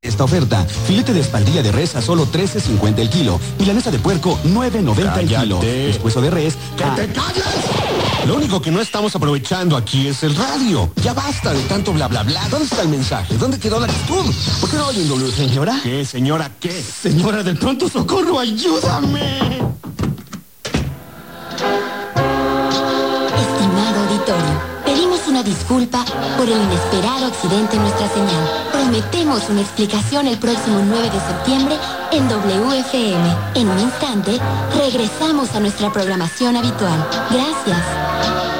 esta oferta. Filete de espaldilla de res a solo $13.50 el kilo. Milanesa de puerco, $9.90 el kilo. Pescuezo de res... ¡Que te calles! Lo único que no estamos aprovechando aquí es el radio. Ya basta de tanto bla bla bla. ¿Dónde está el mensaje? ¿Dónde quedó la actitud? ¿Por qué no oyen, W? ¿Señora? ¿Qué, señora, qué? Señora del pronto socorro, ayúdame. Estimado auditorio, pedimos una disculpa por el inesperado accidente en nuestra señal. Prometemos una explicación el próximo 9 de septiembre en WFM. En un instante, regresamos a nuestra programación habitual. Gracias.